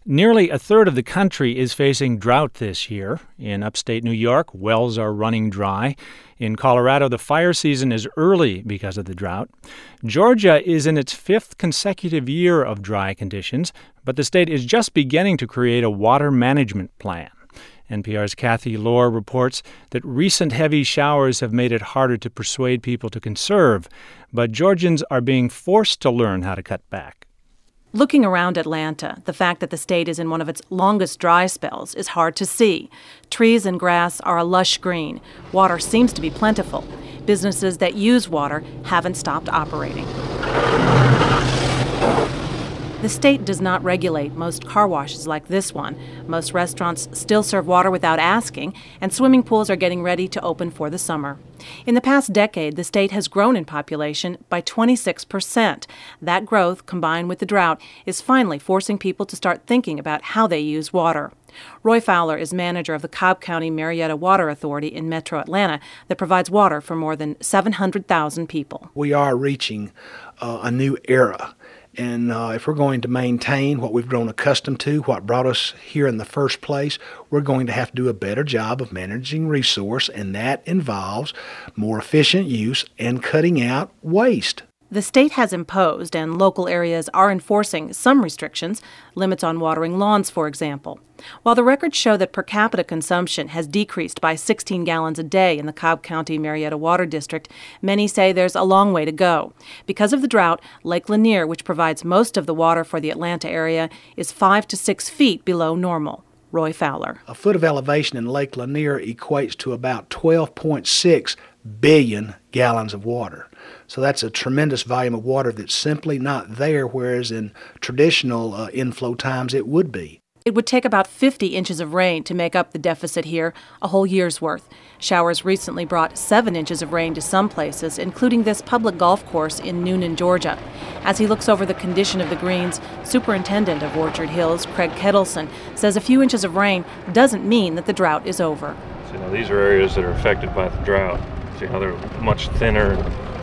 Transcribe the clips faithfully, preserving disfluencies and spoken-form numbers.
Nearly a third of the country is facing drought this year. In upstate New York, wells are running dry. In Colorado, the fire season is early because of the drought. Georgia is in its fifth consecutive year of dry conditions, but the state is just beginning to create a water management plan. N P R's Kathy Lohr reports that recent heavy showers have made it harder to persuade people to conserve, but Georgians are being forced to learn how to cut back. Looking around Atlanta, the fact that the state is in one of its longest dry spells is hard to see. Trees and grass are a lush green. Water seems to be plentiful. Businesses that use water haven't stopped operating. The state does not regulate most car washes like this one. Most restaurants still serve water without asking, and swimming pools are getting ready to open for the summer. In the past decade, the state has grown in population by twenty-six percent. That growth, combined with the drought, is finally forcing people to start thinking about how they use water. Roy Fowler is manager of the Cobb County Marietta Water Authority in Metro Atlanta that provides water for more than seven hundred thousand people. We are reaching uh, a new era. And uh, if we're going to maintain what we've grown accustomed to, what brought us here in the first place, we're going to have to do a better job of managing resource, and that involves more efficient use and cutting out waste. The state has imposed, and local areas are enforcing, some restrictions, limits on watering lawns, for example. While the records show that per capita consumption has decreased by sixteen gallons a day in the Cobb County Marietta Water District, many say there's a long way to go. Because of the drought, Lake Lanier, which provides most of the water for the Atlanta area, is five to six feet below normal. Roy Fowler. A foot of elevation in Lake Lanier equates to about twelve point six billion gallons of water. So that's a tremendous volume of water that's simply not there, whereas in traditional uh, inflow times it would be. It would take about fifty inches of rain to make up the deficit here, a whole year's worth. Showers recently brought seven inches of rain to some places, including this public golf course in Newnan, Georgia. As he looks over the condition of the greens, Superintendent of Orchard Hills, Craig Kettleson, says a few inches of rain doesn't mean that the drought is over. So, you know, these are areas that are affected by the drought. So, you know, they're much thinner,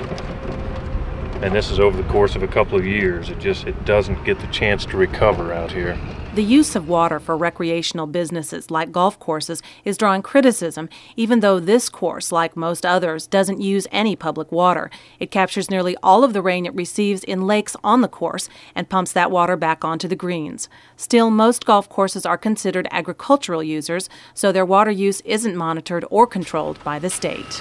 and this is over the course of a couple of years. It just it doesn't get the chance to recover out here. The use of water for recreational businesses like golf courses is drawing criticism, even though this course, like most others, doesn't use any public water. It captures nearly all of the rain it receives in lakes on the course and pumps that water back onto the greens. Still, most golf courses are considered agricultural users, so their water use isn't monitored or controlled by the state.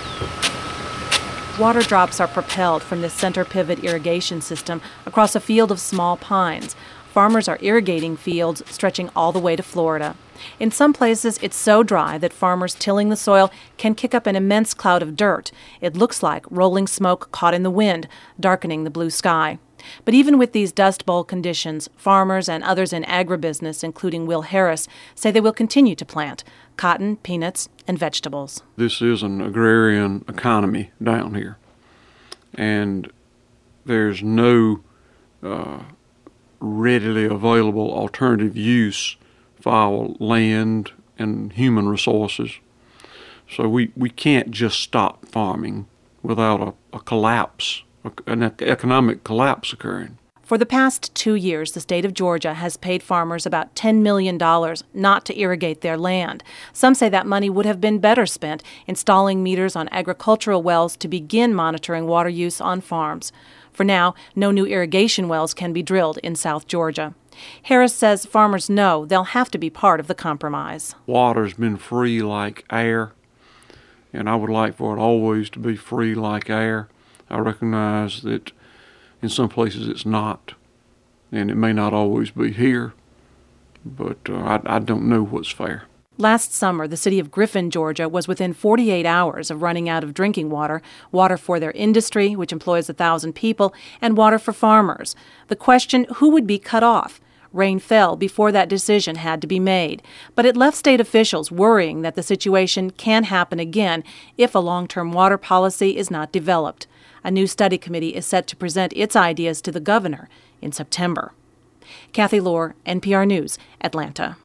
Water drops are propelled from this center pivot irrigation system across a field of small pines. Farmers are irrigating fields stretching all the way to Florida. In some places, it's so dry that farmers tilling the soil can kick up an immense cloud of dirt. It looks like rolling smoke caught in the wind, darkening the blue sky. But even with these Dust Bowl conditions, farmers and others in agribusiness, including Will Harris, say they will continue to plant cotton, peanuts, and vegetables. This is an agrarian economy down here, and there's no uh, readily available alternative use for our land and human resources. So we, we can't just stop farming without a, a collapse, an economic collapse occurring. For the past two years, the state of Georgia has paid farmers about ten million dollars not to irrigate their land. Some say that money would have been better spent installing meters on agricultural wells to begin monitoring water use on farms. For now, no new irrigation wells can be drilled in South Georgia. Harris says farmers know they'll have to be part of the compromise. Water's been free like air, and I would like for it always to be free like air. I recognize that in some places it's not, and it may not always be here, but uh, I, I don't know what's fair. Last summer, the city of Griffin, Georgia, was within forty-eight hours of running out of drinking water, water for their industry, which employs one thousand people, and water for farmers. The question, who would be cut off? Rain fell before that decision had to be made, but it left state officials worrying that the situation can happen again if a long-term water policy is not developed. A new study committee is set to present its ideas to the governor in September. Kathy Lohr, N P R News, Atlanta.